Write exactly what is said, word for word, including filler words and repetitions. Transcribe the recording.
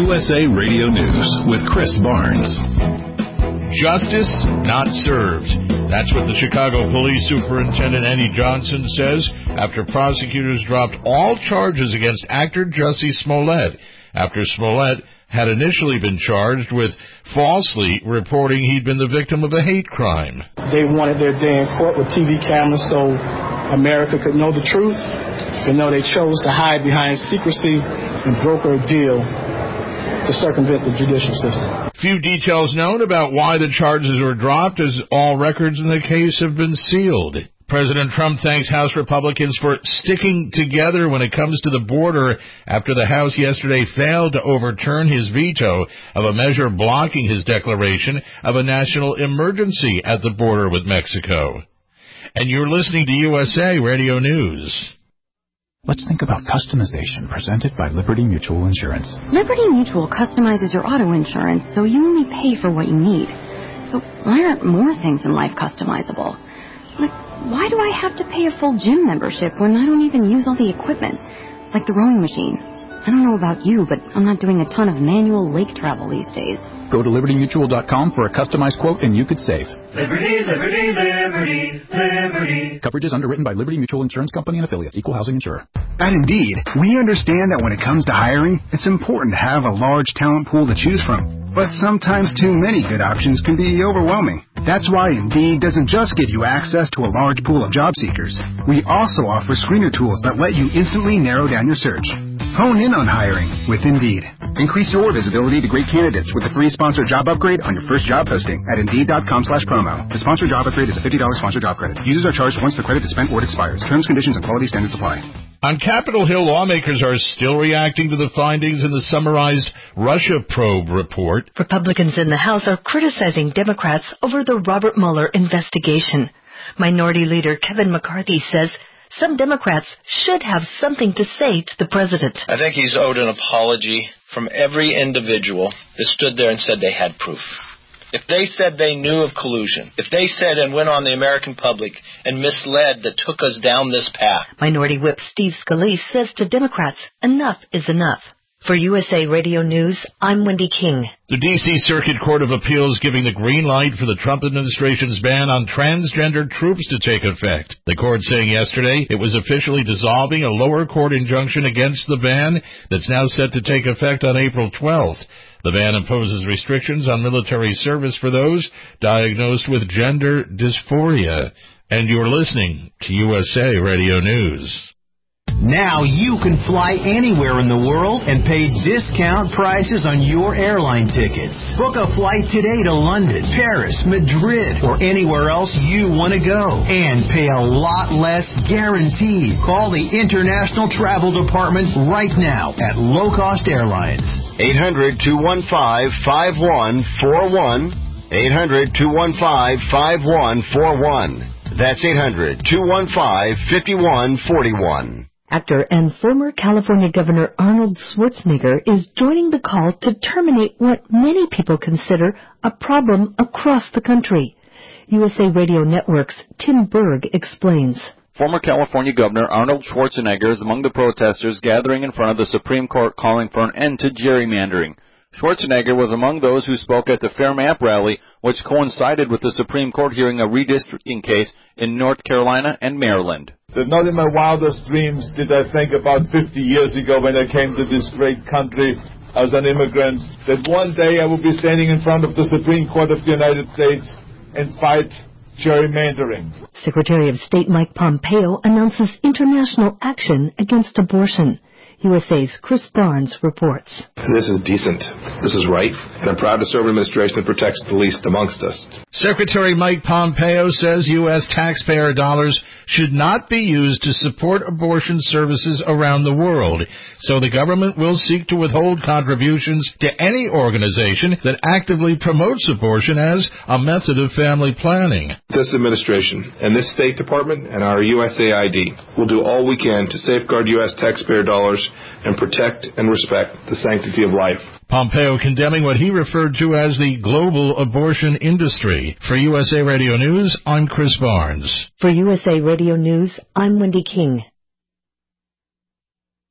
U S A Radio News with Chris Barnes. Justice not served. That's what the Chicago Police Superintendent Annie Johnson says after prosecutors dropped all charges against actor Jussie Smollett after Smollett had initially been charged with falsely reporting he'd been the victim of a hate crime. They wanted their day in court with T V cameras so America could know the truth, but no, they chose to hide behind secrecy and broker a deal to circumvent the judicial system. Few details known about why the charges were dropped, as all records in the case have been sealed. President Trump thanks House Republicans for sticking together when it comes to the border after the House yesterday failed to overturn his veto of a measure blocking his declaration of a national emergency at the border with Mexico. And you're listening to U S A Radio News. Let's think about customization presented by Liberty Mutual Insurance. Liberty Mutual customizes your auto insurance so you only pay for what you need. So why aren't more things in life customizable? Like, why do I have to pay a full gym membership when I don't even use all the equipment? Like the rowing machine. I don't know about you, but I'm not doing a ton of manual lake travel these days. Go to liberty mutual dot com for a customized quote and you could save. Liberty, liberty, liberty, liberty. Coverage is underwritten by Liberty Mutual Insurance Company and affiliates. Equal housing insurer. At Indeed, we understand that when it comes to hiring, it's important to have a large talent pool to choose from. But sometimes too many good options can be overwhelming. That's why Indeed doesn't just give you access to a large pool of job seekers. We also offer screener tools that let you instantly narrow down your search. Hone in on hiring with Indeed. Increase your visibility to great candidates with a free sponsored job upgrade on your first job posting at Indeed.com slash promo. The sponsored job upgrade is a fifty dollars sponsored job credit. Users are charged once the credit is spent or it expires. Terms, conditions, and quality standards apply. On Capitol Hill, lawmakers are still reacting to the findings in the summarized Russia probe report. Republicans in the House are criticizing Democrats over the Robert Mueller investigation. Minority Leader Kevin McCarthy says some Democrats should have something to say to the president. I think he's owed an apology from every individual that stood there and said they had proof. If they said they knew of collusion, if they said and went on the American public and misled that took us down this path. Minority Whip Steve Scalise says to Democrats, enough is enough. For U S A Radio News, I'm Wendy King. The D C Circuit Court of Appeals giving the green light for the Trump administration's ban on transgender troops to take effect. The court saying yesterday it was officially dissolving a lower court injunction against the ban that's now set to take effect on April twelfth. The ban imposes restrictions on military service for those diagnosed with gender dysphoria. And you're listening to U S A Radio News. Now you can fly anywhere in the world and pay discount prices on your airline tickets. Book a flight today to London, Paris, Madrid, or anywhere else you want to go. And pay a lot less guaranteed. Call the International Travel Department right now at Low Cost Airlines. eight hundred, two one five, five one four one. eight hundred, two one five, five one four one. That's eight hundred, two one five, five one four one. Actor and former California Governor Arnold Schwarzenegger is joining the call to terminate what many people consider a problem across the country. U S A Radio Network's Tim Berg explains. Former California Governor Arnold Schwarzenegger is among the protesters gathering in front of the Supreme Court calling for an end to gerrymandering. Schwarzenegger was among those who spoke at the Fair Map rally, which coincided with the Supreme Court hearing a redistricting case in North Carolina and Maryland. That not in my wildest dreams did I think about fifty years ago when I came to this great country as an immigrant, that one day I would be standing in front of the Supreme Court of the United States and fight gerrymandering. Secretary of State Mike Pompeo announces international action against abortion. U S A's Chris Barnes reports. This is decent. This is right. And I'm proud to serve an administration that protects the least amongst us. Secretary Mike Pompeo says U S taxpayer dollars should not be used to support abortion services around the world. So the government will seek to withhold contributions to any organization that actively promotes abortion as a method of family planning. This administration and this State Department and our U S A I D will do all we can to safeguard U S taxpayer dollars and protect and respect the sanctity of life. Pompeo condemning what he referred to as the global abortion industry. For U S A Radio News, I'm Chris Barnes. For U S A Radio News, I'm Wendy King.